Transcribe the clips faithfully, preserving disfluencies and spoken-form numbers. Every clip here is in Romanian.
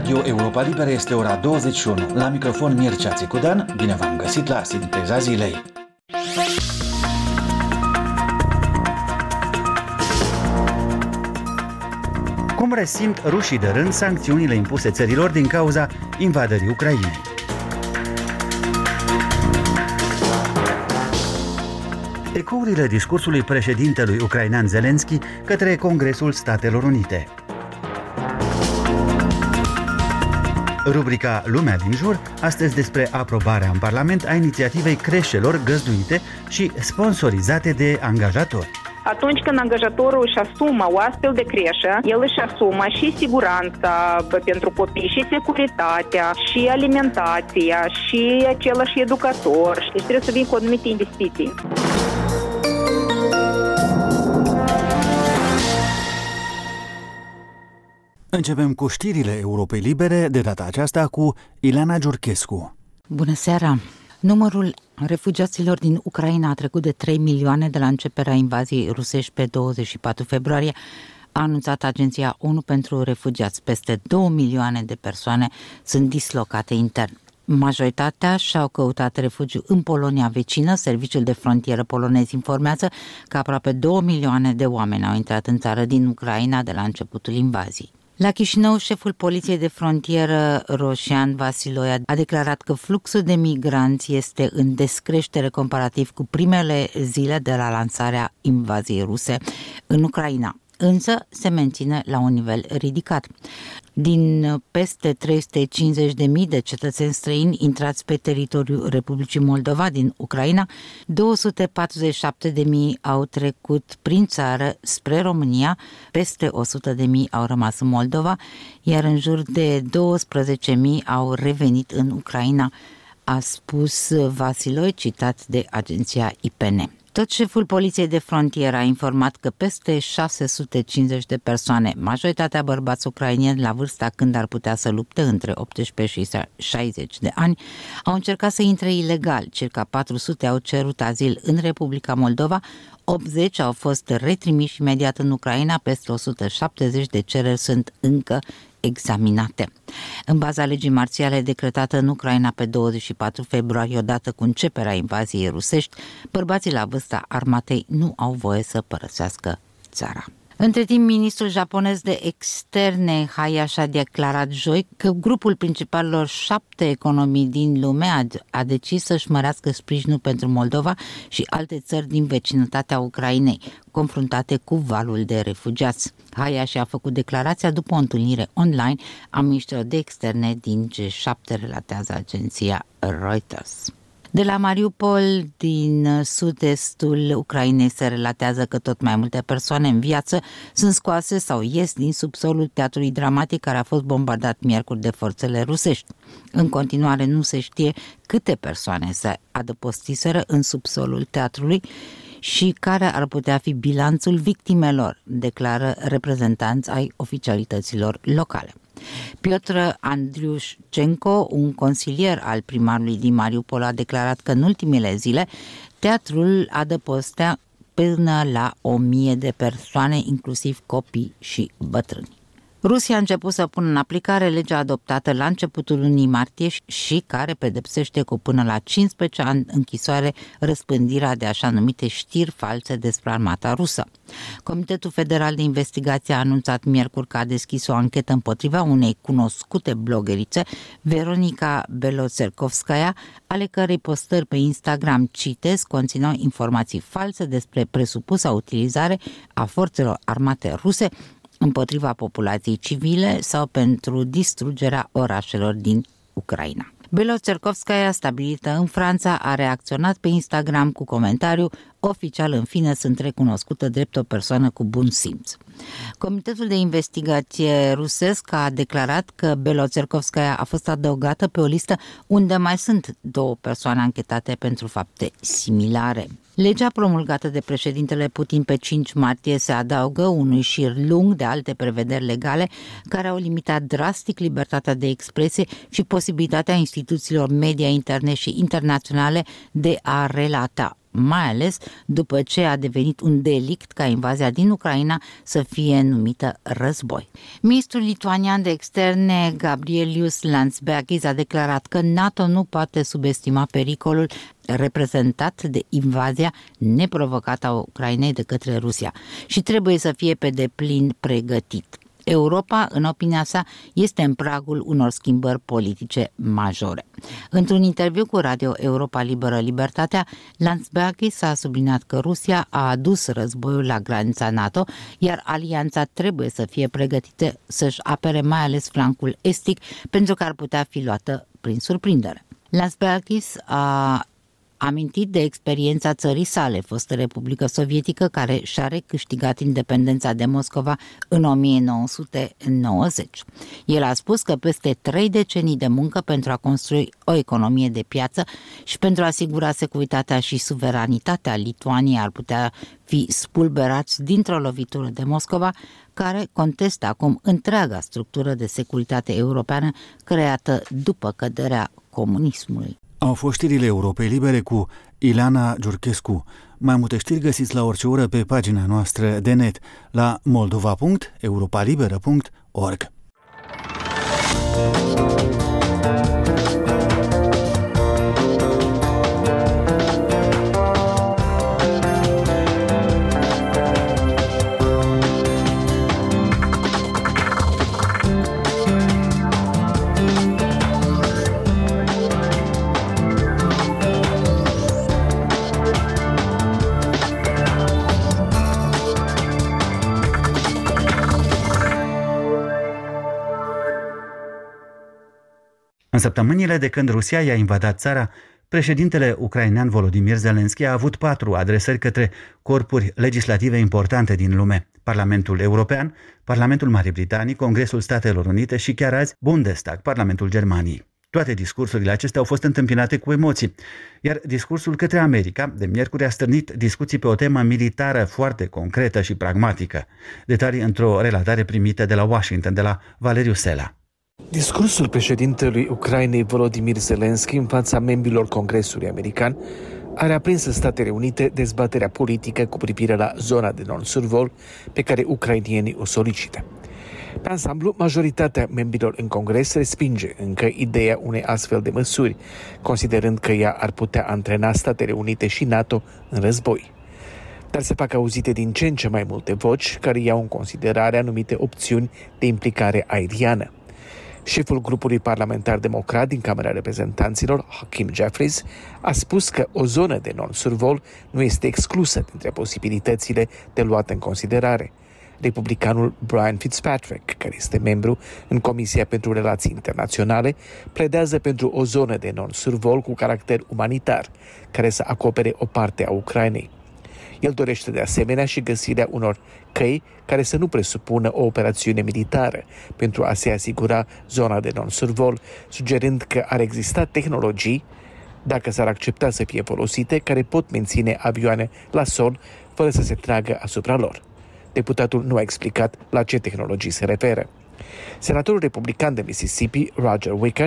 Radio Europa Liberă este ora douăzeci și unu. La microfon Mircea Țicudan, bine v-am găsit la Sinteza Zilei. Cum resimt rușii de rând sancțiunile impuse țărilor din cauza invadării Ucrainei? Ecourile discursului președintelui ucrainean Zelensky către Congresul Statelor Unite. Rubrica Lumea din jur, astăzi despre aprobarea în Parlament a inițiativei creșelor găzduite și sponsorizate de angajatori. Atunci când angajatorul își asumă o astfel de creșă, el își asumă și siguranța pentru copii, și securitatea, și alimentația, și același educator. Deci trebuie să vin cu anumite investiții. Începem cu știrile Europei Libere, de data aceasta cu Ileana Giurchescu. Bună seara! Numărul refugiaților din Ucraina a trecut de trei milioane de la începerea invaziei rusești pe douăzeci și patru februarie, a anunțat Agenția ONU pentru Refugiați. Peste două milioane de persoane sunt dislocate intern. Majoritatea și-au căutat refugiu în Polonia vecină. Serviciul de frontieră polonez informează că aproape două milioane de oameni au intrat în țară din Ucraina de la începutul invaziei. La Chișinău, șeful Poliției de Frontieră, Roșian Vasiloia, a declarat că fluxul de migranți este în descreștere comparativ cu primele zile de la lansarea invaziei ruse în Ucraina, însă se menține la un nivel ridicat. Din peste trei sute cincizeci de mii de cetățeni străini intrați pe teritoriul Republicii Moldova din Ucraina, două sute patruzeci și șapte de mii au trecut prin țară spre România, peste o sută de mii au rămas în Moldova, iar în jur de douăsprezece mii au revenit în Ucraina, a spus Vasiloi, citat de agenția I P N. Tot șeful Poliției de Frontieră a informat că peste șase sute cincizeci de persoane, majoritatea bărbați ucrainieni la vârsta când ar putea să lupte între optsprezece și șaizeci de ani, au încercat să intre ilegal. Circa patru sute au cerut azil în Republica Moldova, optzeci au fost retrimiși imediat în Ucraina, peste o sută șaptezeci de cereri sunt încă examinate. În baza legii marțiale decretată în Ucraina pe douăzeci și patru februarie, odată cu începerea invaziei rusești, bărbații la vârsta armatei nu au voie să părăsească țara. Între timp, ministrul japonez de externe Hayashi a declarat joi că grupul principalelor șapte economii din lume a, a decis să-și mărească sprijinul pentru Moldova și alte țări din vecinătatea Ucrainei, confruntate cu valul de refugiați. Hayashi a făcut declarația după o întâlnire online a ministrilor de externe din G șapte, relatează agenția Reuters. De la Mariupol, din sud-estul Ucrainei, se relatează că tot mai multe persoane în viață sunt scoase sau ies din subsolul teatrului dramatic care a fost bombardat miercuri de forțele rusești. În continuare nu se știe câte persoane se adăpostiseră în subsolul teatrului și care ar putea fi bilanțul victimelor, declară reprezentanți ai oficialităților locale. Piotr Andriușcenko, un consilier al primarului din Mariupol, a declarat că în ultimele zile teatrul adăpostea până la o mie de persoane, inclusiv copii și bătrâni. Rusia a început să pună în aplicare legea adoptată la începutul lunii martie și care pedepsește cu până la cincisprezece ani închisoare răspândirea de așa numite știri false despre armata rusă. Comitetul Federal de Investigație a anunțat miercuri că a deschis o anchetă împotriva unei cunoscute blogerițe, Veronica Beloțerkovskaya, ale cărei postări pe Instagram, citez, conțineau informații false despre presupusa utilizare a forțelor armate ruse împotriva populației civile sau pentru distrugerea orașelor din Ucraina. Beloțerkovskaya, stabilită în Franța, a reacționat pe Instagram cu comentariu: oficial, în fine, sunt recunoscută drept o persoană cu bun simț. Comitetul de investigație rusesc a declarat că Beloțerkovskaya a fost adăugată pe o listă unde mai sunt două persoane anchetate pentru fapte similare. Legea promulgată de președintele Putin pe cinci martie se adaugă unui șir lung de alte prevederi legale care au limitat drastic libertatea de expresie și posibilitatea instituțiilor media interne și internaționale de a relata mai ales după ce a devenit un delict ca invazia din Ucraina să fie numită război. Ministrul lituanian de externe Gabrielius Landsbergis a declarat că NATO nu poate subestima pericolul reprezentat de invazia neprovocată a Ucrainei de către Rusia și trebuie să fie pe deplin pregătit. Europa, în opinia sa, este în pragul unor schimbări politice majore. Într-un interviu cu Radio Europa Liberă Libertatea, Landsbergis a subliniat că Rusia a adus războiul la granița NATO, iar alianța trebuie să fie pregătită să-și apere mai ales flancul estic, pentru că ar putea fi luată prin surprindere. Landsbergis a amintit de experiența țării sale, fostă Republică Sovietică, care și-a recâștigat independența de Moscova în o mie nouă sute nouăzeci. El a spus că peste trei decenii de muncă pentru a construi o economie de piață și pentru a asigura securitatea și suveranitatea Lituaniei ar putea fi spulberați dintr-o lovitură de Moscova, care contestă acum întreaga structură de securitate europeană creată după căderea comunismului. Au fost știrile Europei Libere cu Ileana Giurchescu. Mai multe știri găsiți la orice oră pe pagina noastră de net la moldova punct europalibera punct org. În săptămânile de când Rusia i-a invadat țara, președintele ucrainean Volodymyr Zelensky a avut patru adresări către corpuri legislative importante din lume: Parlamentul European, Parlamentul Marii Britanii, Congresul Statelor Unite și chiar azi Bundestag, Parlamentul Germaniei. Toate discursurile acestea au fost întâmpinate cu emoții, iar discursul către America de miercuri a stârnit discuții pe o temă militară foarte concretă și pragmatică. Detalii într-o relatare primită de la Washington, de la Valeriu Sela. Discursul președintelui Ucrainei Volodymyr Zelensky în fața membrilor Congresului American a reaprins în Statele Unite dezbaterea politică cu privire la zona de non-survol pe care ucrainienii o solicită. Pe ansamblu, majoritatea membrilor în Congres respinge încă ideea unei astfel de măsuri, considerând că ea ar putea antrena Statele Unite și NATO în război. Dar se fac auzite din ce în ce mai multe voci care iau în considerare anumite opțiuni de implicare aeriană. Șeful grupului parlamentar democrat din Camera Reprezentanților, Hakeem Jeffries, a spus că o zonă de non-survol nu este exclusă dintre posibilitățile de luat în considerare. Republicanul Brian Fitzpatrick, care este membru în Comisia pentru Relații Internaționale, pledează pentru o zonă de non-survol cu caracter umanitar, care să acopere o parte a Ucrainei. El dorește de asemenea și găsirea unor căi care să nu presupună o operațiune militară pentru a se asigura zona de non-survol, sugerând că ar exista tehnologii, dacă s-ar accepta să fie folosite, care pot menține avioane la sol fără să se tragă asupra lor. Deputatul nu a explicat la ce tehnologii se referă. Senatorul republican de Mississippi, Roger Wicker,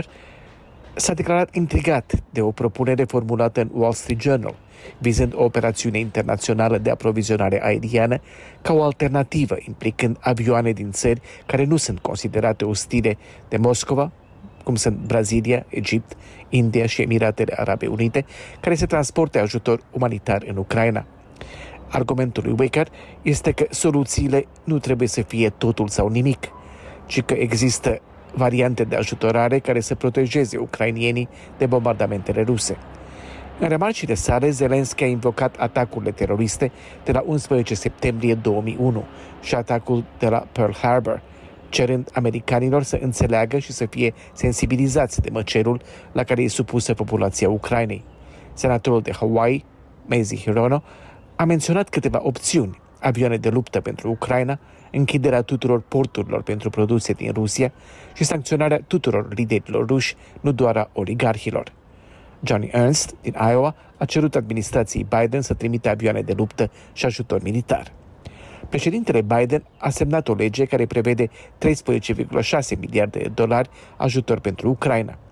s-a declarat intrigat de o propunere formulată în Wall Street Journal, vizând o operațiune internațională de aprovizionare aeriană ca o alternativă implicând avioane din țări care nu sunt considerate ostile de Moscova, cum sunt Brazilia, Egipt, India și Emiratele Arabe Unite, care se transporte ajutor umanitar în Ucraina. Argumentul lui Wicker este că soluțiile nu trebuie să fie totul sau nimic, ci că există variante de ajutorare care să protejeze ucrainienii de bombardamentele ruse. În remarcile sale, Zelensky a invocat atacurile teroriste de la unsprezece septembrie două mii unu și atacul de la Pearl Harbor, cerând americanilor să înțeleagă și să fie sensibilizați de măcelul la care e supusă populația Ucrainei. Senatorul de Hawaii, Mazie Hirono, a menționat câteva opțiuni: avioane de luptă pentru Ucraina, închiderea tuturor porturilor pentru produse din Rusia și sancționarea tuturor liderilor ruși, nu doar a oligarhilor. Johnny Ernst, din Iowa, a cerut administrației Biden să trimită avioane de luptă și ajutor militar. Președintele Biden a semnat o lege care prevede treisprezece virgulă șase miliarde de dolari ajutor pentru Ucraina.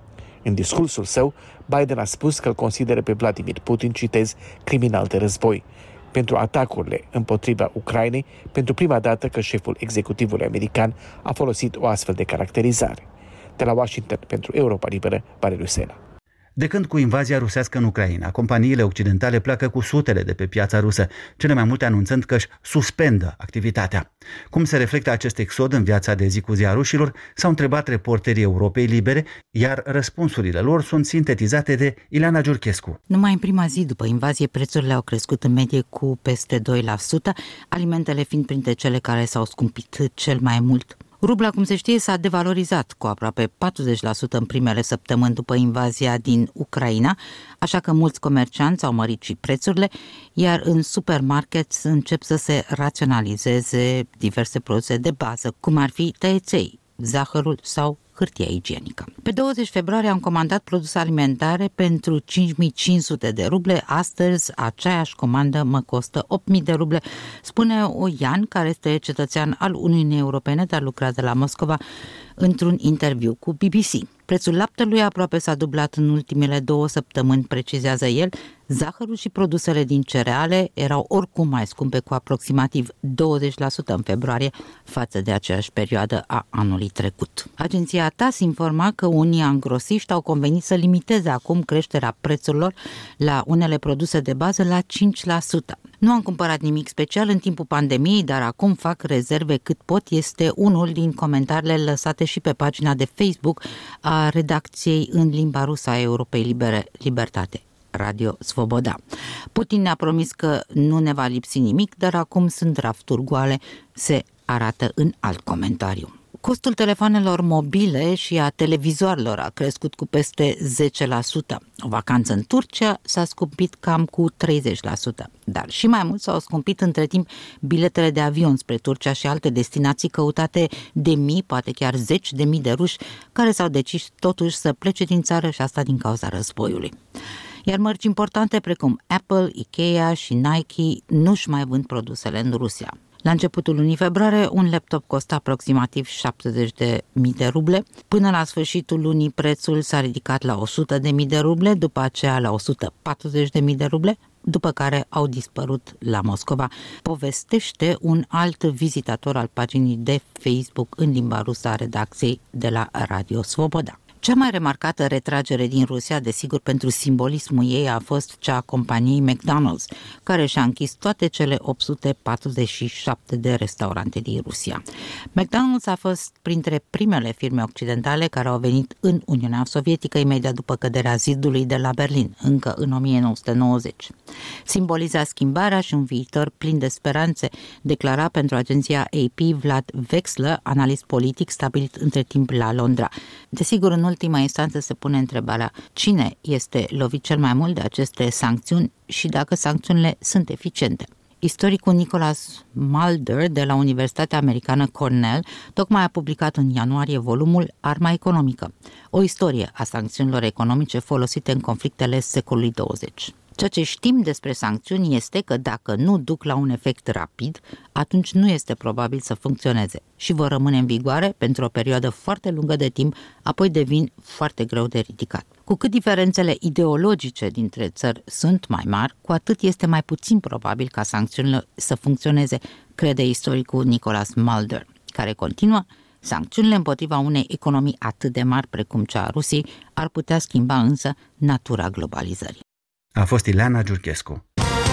În discursul său, Biden a spus că îl consideră pe Vladimir Putin, citez, criminal de război pentru atacurile împotriva Ucrainei, pentru prima dată că șeful executivului american a folosit o astfel de caracterizare. De la Washington, pentru Europa Liberă, Valeriu Sena. De când cu invazia rusească în Ucraina, companiile occidentale pleacă cu sutele de pe piața rusă, cele mai multe anunțând că își suspendă activitatea. Cum se reflectă acest exod în viața de zi cu zi a rușilor, s-au întrebat reporterii Europei Libere, iar răspunsurile lor sunt sintetizate de Ileana Giurchescu. Numai în prima zi după invazie, prețurile au crescut în medie cu peste doi la sută, alimentele fiind printre cele care s-au scumpit cel mai mult. Rubla, cum se știe, s-a devalorizat cu aproape patruzeci la sută în primele săptămâni după invazia din Ucraina, așa că mulți comercianți au mărit și prețurile, iar în supermarket încep să se raționalizeze diverse produse de bază, cum ar fi tăieței, zahărul sau hârtia igienică. Pe douăzeci februarie am comandat produse alimentare pentru cinci mii cinci sute de ruble. Astăzi aceeași comandă mă costă opt mii de ruble, spune Oian, care este cetățean al Uniunii Europene, dar lucrează la Moscova, într-un interviu cu B B C. Prețul laptelui aproape s-a dublat în ultimele două săptămâni, precizează el. Zahărul și produsele din cereale erau oricum mai scumpe cu aproximativ douăzeci la sută în februarie față de aceeași perioadă a anului trecut. Agenția T A S informa că unii angrosiști au convenit să limiteze acum creșterea prețurilor la unele produse de bază la cinci la sută. Nu am cumpărat nimic special în timpul pandemiei, dar acum fac rezerve cât pot, este unul din comentariile lăsate și pe pagina de Facebook a redacției în limba rusă a Europei Libere, Libertate, Radio Svoboda. Putin ne-a promis că nu ne va lipsi nimic, dar acum sunt rafturi goale, se arată în alt comentariu. Costul telefonelor mobile și a televizoarelor a crescut cu peste zece la sută. O vacanță în Turcia s-a scumpit cam cu treizeci la sută, dar și mai mult s-au scumpit între timp biletele de avion spre Turcia și alte destinații căutate de mii, poate chiar zeci de mii de ruși care s-au decis totuși să plece din țară, și asta din cauza războiului. Iar mărci importante precum Apple, Ikea și Nike nu-și mai vând produsele în Rusia. La începutul lunii februarie, un laptop costa aproximativ șaptezeci de mii de ruble. Până la sfârșitul lunii, prețul s-a ridicat la o sută de mii de ruble, după aceea la o sută patruzeci de mii de ruble, după care au dispărut la Moscova, povestește un alt vizitator al paginii de Facebook în limba rusă a redacției de la Radio Svoboda. Cea mai remarcată retragere din Rusia, desigur pentru simbolismul ei, a fost cea a companiei McDonald's, care și-a închis toate cele opt sute patruzeci și șapte de restaurante din Rusia. McDonald's a fost printre primele firme occidentale care au venit în Uniunea Sovietică imediat după căderea zidului de la Berlin, încă în o mie nouă sute nouăzeci. Simboliza schimbarea și un viitor plin de speranțe, declara pentru agenția A P Vlad Vexler, analist politic stabilit între timp la Londra. Desigur, în ultima instanță se pune întrebarea cine este lovit cel mai mult de aceste sancțiuni și dacă sancțiunile sunt eficiente. Istoricul Nicholas Mulder de la Universitatea Americană Cornell tocmai a publicat în ianuarie volumul Arma economică, o istorie a sancțiunilor economice folosite în conflictele secolului douăzeci. Ceea ce știm despre sancțiuni este că dacă nu duc la un efect rapid, atunci nu este probabil să funcționeze și vor rămâne în vigoare pentru o perioadă foarte lungă de timp, apoi devin foarte greu de ridicat. Cu cât diferențele ideologice dintre țări sunt mai mari, cu atât este mai puțin probabil ca sancțiunile să funcționeze, crede istoricul Nicholas Mulder, care continuă: sancțiunile împotriva unei economii atât de mari precum cea a Rusiei ar putea schimba însă natura globalizării. A fost Ileana Giurchescu.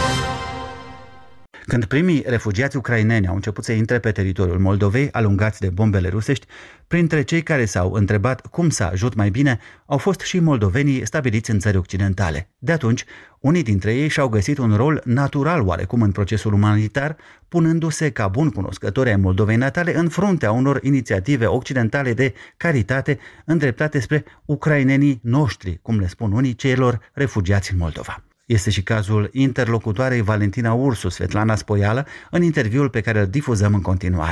Când primii refugiați ucraineni au început să intre pe teritoriul Moldovei, alungați de bombele rusești, printre cei care s-au întrebat cum să ajut mai bine, au fost și moldovenii stabiliți în țări occidentale. De atunci, unii dintre ei și-au găsit un rol natural oarecum în procesul umanitar, punându-se ca buni cunoscători ai Moldovei natale în fruntea unor inițiative occidentale de caritate îndreptate spre ucrainenii noștri, cum le spun unii, celor refugiați în Moldova. Este și cazul interlocutoarei Valentina Ursu, Svetlana Spoială, în interviul pe care îl difuzăm în continuare.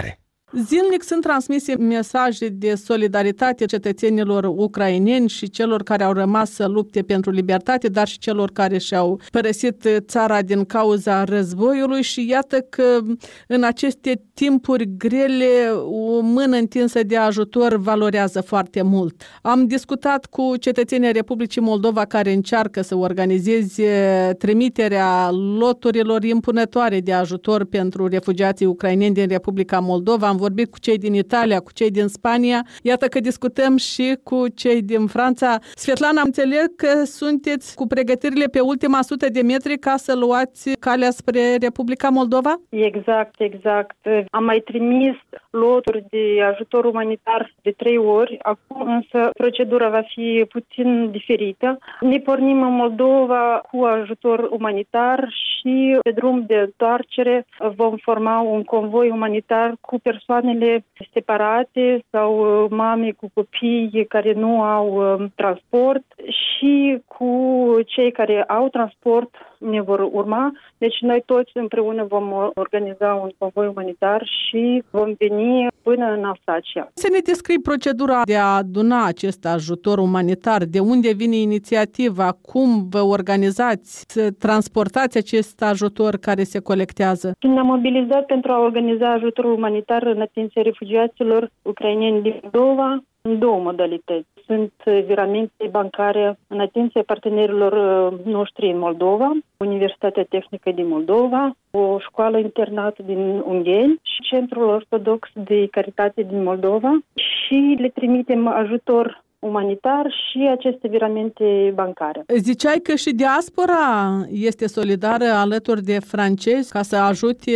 Zilnic sunt transmise mesaje de solidaritate cetățenilor ucraineni și celor care au rămas să lupte pentru libertate, dar și celor care și-au părăsit țara din cauza războiului și iată că în aceste timpuri grele o mână întinsă de ajutor valorează foarte mult. Am discutat cu cetățenii Republicii Moldova care încearcă să organizeze trimiterea loturilor impunătoare de ajutor pentru refugiații ucraineni din Republica Moldova. Am vorbit cu cei din Italia, cu cei din Spania. Iată că discutăm și cu cei din Franța. Svetlana, înțeleg că sunteți cu pregătirile pe ultima sută de metri ca să luați calea spre Republica Moldova? Exact, exact. Am mai trimis loturi de ajutor umanitar de trei ori. Acum însă procedura va fi puțin diferită. Ne pornim în Moldova cu ajutor umanitar și pe drum de întoarcere vom forma un convoi umanitar cu persoanele separate sau mame cu copii care nu au transport și cu cei care au transport ne vor urma. Deci noi toți împreună vom organiza un convoi umanitar și vom veni până în Alsacia. Să ne descrii procedura de a aduna acest ajutor umanitar, de unde vine inițiativa, cum vă organizați să transportați acest ajutor care se colectează? Ne-am mobilizat pentru a organiza ajutorul umanitar în atenția refugiaților ucraineni din Moldova în două modalități. Sunt viramente bancare în atenția partenerilor noștri în Moldova, Universitatea Tehnică din Moldova, o școală internată din Ungheni și Centrul Ortodox de Caritate din Moldova și le trimitem ajutor umanitar și aceste viramente bancare. Ziceai că și diaspora este solidară alături de francezi ca să ajute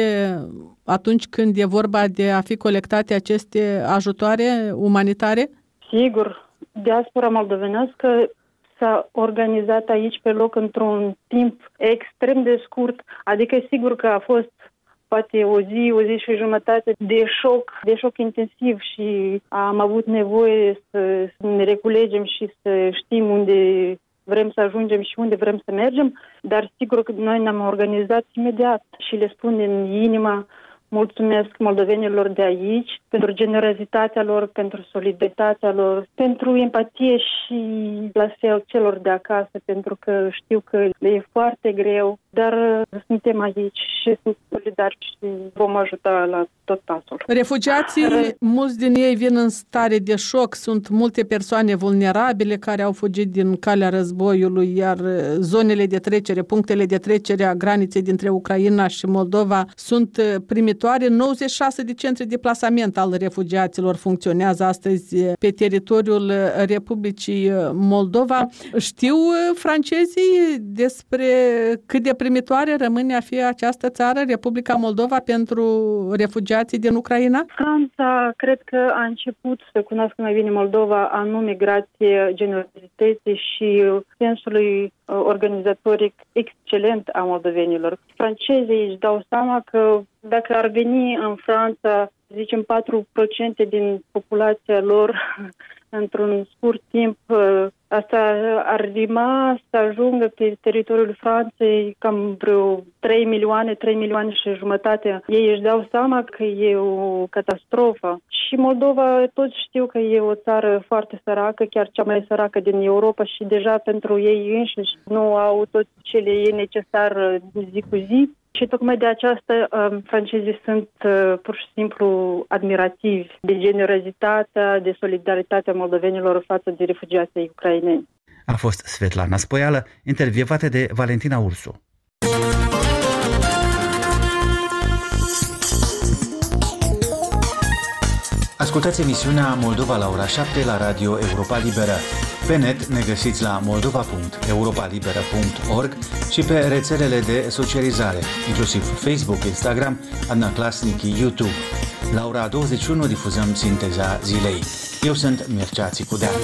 atunci când e vorba de a fi colectate aceste ajutoare umanitare? Sigur, diaspora moldovenească s-a organizat aici pe loc într-un timp extrem de scurt, adică sigur că a fost poate o zi, o zi și jumătate de șoc, de șoc intensiv și am avut nevoie să ne reculegem și să știm unde vrem să ajungem și unde vrem să mergem, dar sigur că noi ne-am organizat imediat și le spun din inima mulțumesc moldovenilor de aici pentru generozitatea lor, pentru solidaritatea lor, pentru empatie și la fel celor de acasă, pentru că știu că le e foarte greu, dar suntem aici și sunt solidari și vom ajuta la tot pasul. Refugiații, mulți din ei vin în stare de șoc, sunt multe persoane vulnerabile care au fugit din calea războiului, iar zonele de trecere, punctele de trecere a graniței dintre Ucraina și Moldova sunt primitoare. nouăzeci și șase de centre de plasament al refugiaților funcționează astăzi pe teritoriul Republicii Moldova. Știu francezii despre cât de primitoare rămâne a fi această țară, Republica Moldova, pentru refugiații din Ucraina? Franța cred că a început să cunoască mai bine Moldova anume grație generozității și sensului organizatoric excelent a moldovenilor. Francezii își dau seama că dacă ar veni în Franța, zicem patru la sută din populația lor într-un scurt timp, asta ar rima să ajungă pe teritoriul Franței cam vreo trei milioane, trei milioane și jumătate. Ei își dau seama că e o catastrofă. Și Moldova, toți știu că e o țară foarte săracă, chiar cea mai săracă din Europa și deja pentru ei înșiși nu au tot ce le e necesar zi cu zi. Și tocmai de aceasta francezii sunt pur și simplu admirativi de generozitatea, de solidaritatea moldovenilor față de refugiații ucraineni. A fost Svetlana Spoială, intervievată de Valentina Ursu. Ascultați emisiunea Moldova la ora șapte la Radio Europa Liberă. Pe net ne găsiți la moldova punct europa liberă punct org și pe rețelele de socializare, inclusiv Facebook, Instagram, Adna Clasnici, YouTube. La ora douăzeci și unu difuzăm sinteza zilei. Eu sunt Mircea Țicudean.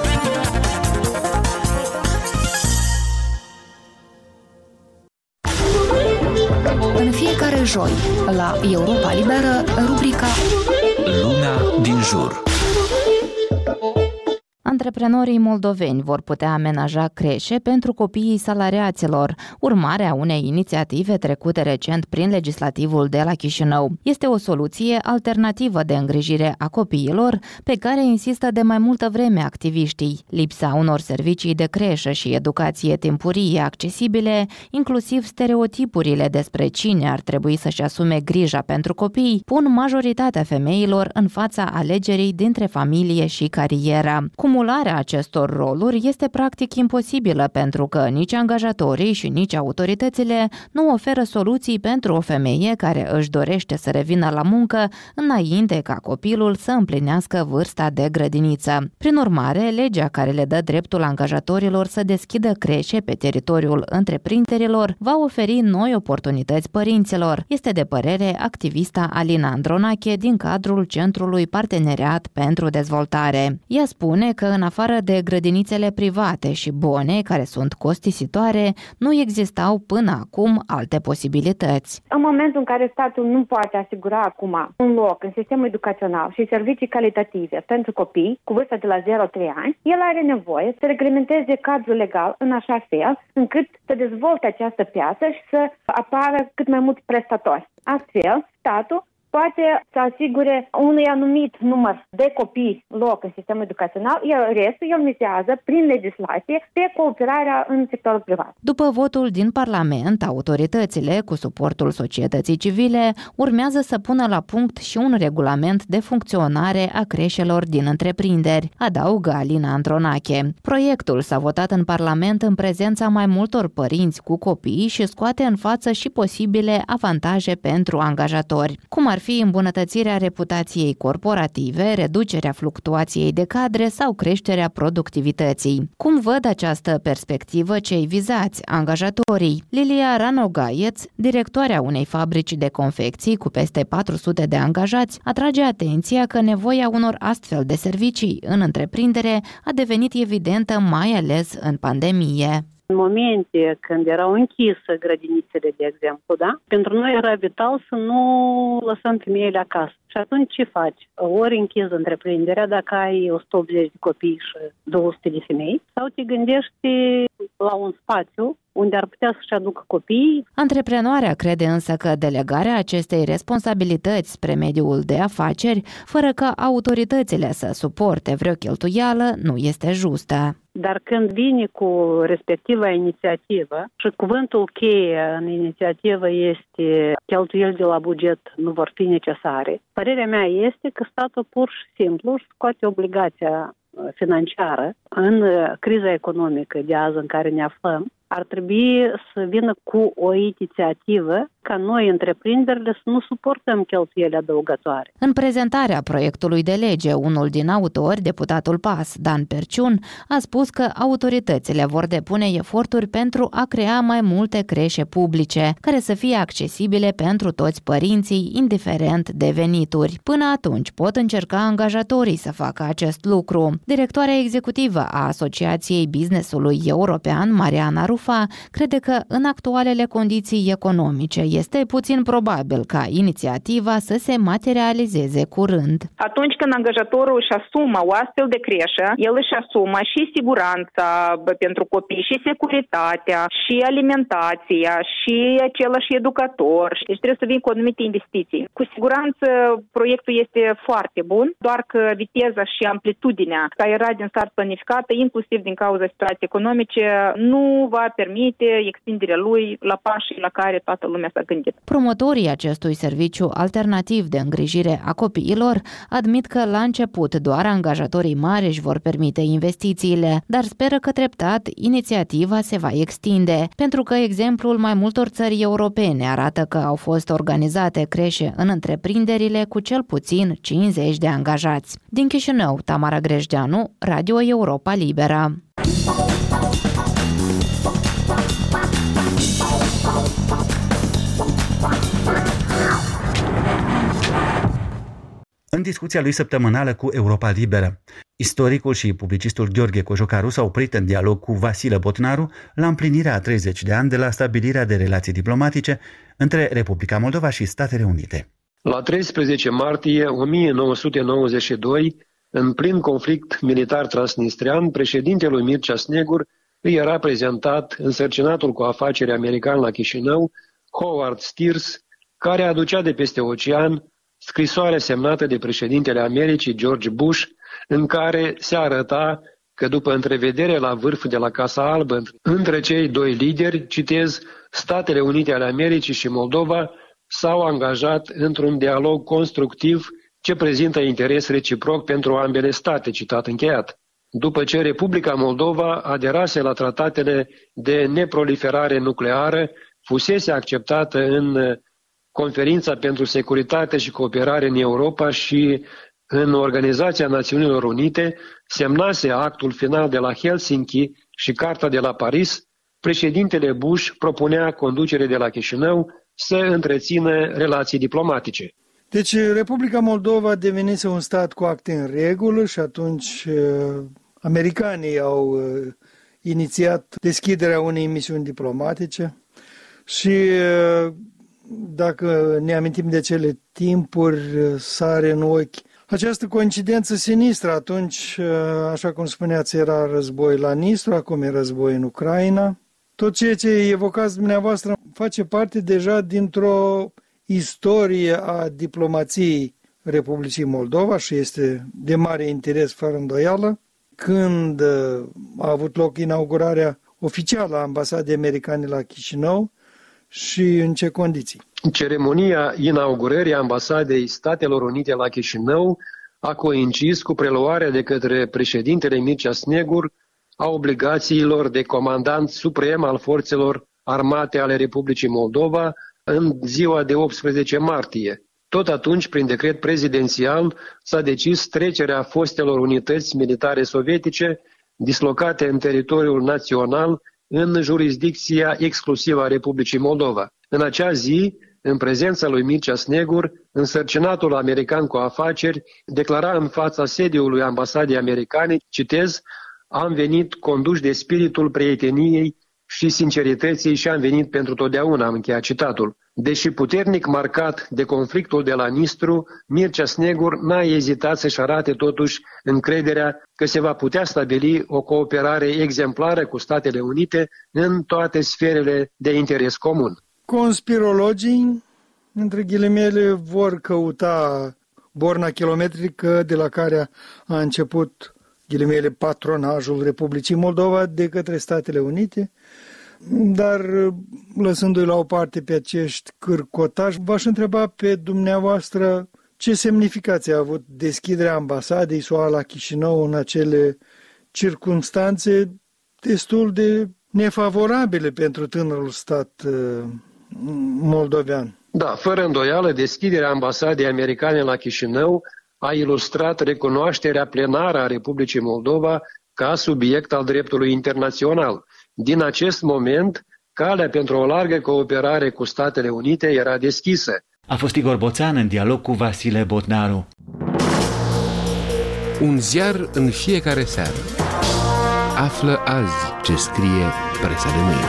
În fiecare joi, la Europa Liberă, rubrica Lumea din jur. Andrei antreprenorii moldoveni vor putea amenaja creșe pentru copiii salariaților, urmare a unei inițiative trecute recent prin legislativul de la Chișinău. Este o soluție alternativă de îngrijire a copiilor, pe care insistă de mai multă vreme activiștii. Lipsa unor servicii de creșă și educație timpurie accesibile, inclusiv stereotipurile despre cine ar trebui să-și asume grija pentru copii, pun majoritatea femeilor în fața alegerii dintre familie și carieră. Cumularea acestor roluri este practic imposibilă pentru că nici angajatorii și nici autoritățile nu oferă soluții pentru o femeie care își dorește să revină la muncă înainte ca copilul să împlinească vârsta de grădiniță. Prin urmare, legea care le dă dreptul angajatorilor să deschidă creșe pe teritoriul întreprinderilor va oferi noi oportunități părinților, este de părere activista Alina Andronache din cadrul Centrului Parteneriat pentru Dezvoltare. Ea spune că în afară de grădinițele private și bune, care sunt costisitoare, nu existau până acum alte posibilități. În momentul în care statul nu poate asigura acum un loc în sistemul educațional și servicii calitative pentru copii cu vârsta de la zero la trei ani, el are nevoie să reglementeze cadrul legal în așa fel încât să dezvolte această piață și să apară cât mai mulți prestatori. Astfel, statul poate să asigure unui anumit număr de copii loc în sistemul educațional, iar restul el mizează prin legislație pe cooperarea în sectorul privat. După votul din Parlament, autoritățile, cu suportul societății civile, urmează să pună la punct și un regulament de funcționare a creșelor din întreprinderi, adaugă Alina Andronache. Proiectul s-a votat în Parlament în prezența mai multor părinți cu copii și scoate în față și posibile avantaje pentru angajatori, cum ar fi îmbunătățirea reputației corporative, reducerea fluctuației de cadre sau creșterea productivității. Cum văd această perspectivă cei vizați, angajatorii? Lilia Ranogaiț, directoarea unei fabrici de confecții cu peste patru sute de angajați, atrage atenția că nevoia unor astfel de servicii în întreprindere a devenit evidentă mai ales în pandemie. În momente când erau închise grădinițele, de exemplu, da? Pentru noi era vital să nu lăsăm femeile acasă. Și atunci ce faci? Ori închizi întreprinderea dacă ai o sută optzeci de copii și două sute de femei, sau te gândești la un spațiu unde ar putea să-și aducă copiii. Antreprenoarea crede însă că delegarea acestei responsabilități spre mediul de afaceri, fără ca autoritățile să suporte vreo cheltuială, nu este justă. Dar când vine cu respectiva inițiativă și cuvântul cheie în inițiativă este cheltuieli de la buget nu vor fi necesare, părerea mea este că statul pur și simplu își scoate obligația financiară în criza economică de azi în care ne aflăm. Ar trebui să vină cu o inițiativă ca noi, întreprinderile, să nu suportăm cheltuieli adăugătoare. În prezentarea proiectului de lege, unul din autori, deputatul P A S, Dan Perciun, a spus că autoritățile vor depune eforturi pentru a crea mai multe creșe publice, care să fie accesibile pentru toți părinții, indiferent de venituri. Până atunci pot încerca angajatorii să facă acest lucru. Directoarea executivă a Asociației Businessului European, Mariana Rufa, crede că în actualele condiții economice este puțin probabil ca inițiativa să se materializeze curând. Atunci când angajatorul își asumă o astfel de creșă, el își asumă și siguranța pentru copii, și securitatea, și alimentația, și același educator. Deci trebuie să vin cu anumite investiții. Cu siguranță proiectul este foarte bun, doar că viteza și amplitudinea care era din start planificată, inclusiv din cauza situației economice, nu va permite extinderea lui la pașii la care toată lumea s-a gândit. Promotorii acestui serviciu alternativ de îngrijire a copiilor admit că la început doar angajatorii mari își vor permite investițiile, dar speră că treptat inițiativa se va extinde, pentru că exemplul mai multor țări europene arată că au fost organizate creșe în întreprinderile cu cel puțin cincizeci de angajați. Din Chișinău, Tamara Grejdeanu, Radio Europa Liberă. În discuția lui săptămânală cu Europa Liberă, istoricul și publicistul Gheorghe Cojocaru s-a oprit în dialog cu Vasile Botnaru la împlinirea a treizeci de ani de la stabilirea de relații diplomatice între Republica Moldova și Statele Unite. La treisprezece martie o mie nouă sute nouăzeci și doi, în plin conflict militar transnistrian, președintelui Mircea Snegur îi era prezentat însărcinatul cu afaceri american la Chișinău, Howard Steers, care aducea de peste ocean scrisoarea semnată de președintele Americii, George Bush, în care se arăta că după întrevedere la vârf de la Casa Albă între cei doi lideri, citez, Statele Unite ale Americii și Moldova s-au angajat într-un dialog constructiv ce prezintă interes reciproc pentru ambele state, citat încheiat. După ce Republica Moldova aderase la tratatele de neproliferare nucleară, fusese acceptată în Conferința pentru Securitate și Cooperare în Europa și în Organizația Națiunilor Unite, semnase actul final de la Helsinki și Carta de la Paris, președintele Bush propunea conducerea de la Chișinău să întrețină relații diplomatice. Deci Republica Moldova devenise un stat cu acte în regulă și atunci uh, americanii au uh, inițiat deschiderea unei misiuni diplomatice și uh, dacă ne amintim de cele timpuri, uh, sare în ochi această coincidență sinistră. Atunci, uh, așa cum spuneați, era război la Nistru, acum e război în Ucraina. Tot ceea ce evocați dumneavoastră face parte deja dintr-o istorie a diplomației Republicii Moldova și este de mare interes, fără îndoială, când a avut loc inaugurarea oficială a ambasadei americane la Chișinău și în ce condiții. Ceremonia inaugurării ambasadei Statelor Unite la Chișinău a coincis cu preluarea de către președintele Mircea Snegur a obligațiilor de comandant suprem al forțelor armate ale Republicii Moldova în ziua de optsprezece martie. Tot atunci, prin decret prezidențial, s-a decis trecerea fostelor unități militare sovietice dislocate în teritoriul național în jurisdicția exclusivă a Republicii Moldova. În acea zi, în prezența lui Mircea Snegur, însărcinatul american cu afaceri declara în fața sediului ambasadei americane, citez, am venit conduși de spiritul prieteniei și sincerității și am venit pentru totdeauna, am încheiat citatul. Deși puternic marcat de conflictul de la Nistru, Mircea Snegur n-a ezitat să-și arate totuși încrederea că se va putea stabili o cooperare exemplară cu Statele Unite în toate sferele de interes comun. Conspirologii, între ghilimele, vor căuta borna kilometrică de la care a început ghilimele patronajul Republicii Moldova de către Statele Unite, dar lăsându-i la o parte pe acești cârcotași, v-aș întreba pe dumneavoastră ce semnificație a avut deschiderea ambasadei S U A la Chișinău în acele circumstanțe destul de nefavorabile pentru tânărul stat moldovean. Da, fără îndoială, deschiderea ambasadei americane la Chișinău a ilustrat recunoașterea plenară a Republicii Moldova ca subiect al dreptului internațional. Din acest moment, calea pentru o largă cooperare cu Statele Unite era deschisă. A fost Igor Boțan în dialog cu Vasile Botnaru. Un ziar în fiecare seară. Află azi ce scrie presa de mâine.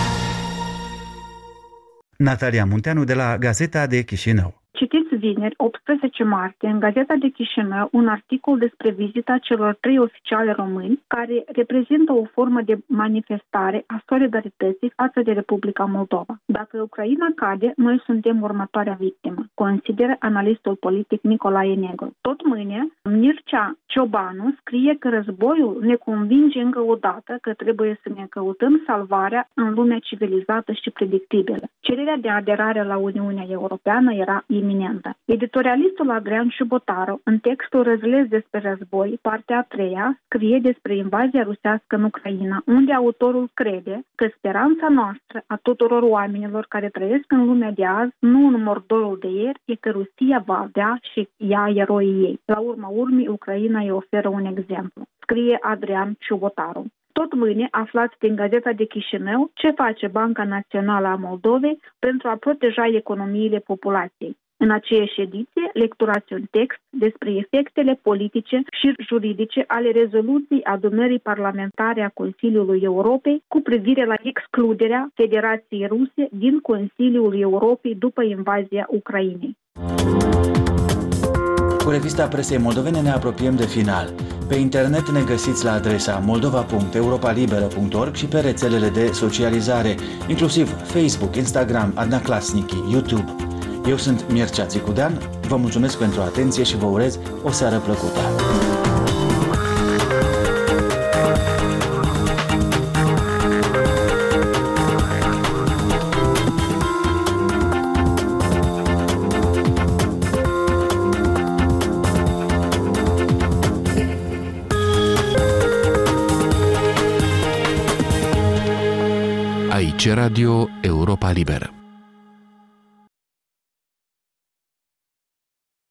Natalia Munteanu de la Gazeta de Chișinău. Citiți vineri, optsprezece martie, în Gazeta de Chișinău, un articol despre vizita celor trei oficiali români, care reprezintă o formă de manifestare a solidarității față de Republica Moldova. Dacă Ucraina cade, noi suntem următoarea victimă, consideră analistul politic Nicolae Negru. Tot mâine, Mircea Ciobanu scrie că războiul ne convinge încă o dată că trebuie să ne căutăm salvarea în lumea civilizată și predictibilă. Cererea de aderare la Uniunea Europeană era iminentă. Editorialistul Adrian Ciubotaru, în textul Răzles despre război, partea a treia, scrie despre invazia rusească în Ucraina, unde autorul crede că speranța noastră a tuturor oamenilor care trăiesc în lumea de azi, nu în mordorul de ieri, e că Rusia va avea și ea eroii ei. La urma urmei, Ucraina îi oferă un exemplu, scrie Adrian Ciubotaru. Tot mâine aflați din Gazeta de Chișinău ce face Banca Națională a Moldovei pentru a proteja economiile populației. În aceeași ediție, lecturați un text despre efectele politice și juridice ale rezoluției adunării parlamentare a Consiliului Europei cu privire la excluderea Federației Ruse din Consiliul Europei după invazia Ucrainei. Cu revista presei moldovene ne apropiem de final. Pe internet ne găsiți la adresa moldova punct europa liberă punct org și pe rețelele de socializare, inclusiv Facebook, Instagram, Adna Klasnici, YouTube. Eu sunt Mircea Țicudean, vă mulțumesc pentru atenție și vă urez o seară plăcută. Aici Radio Europa Liberă.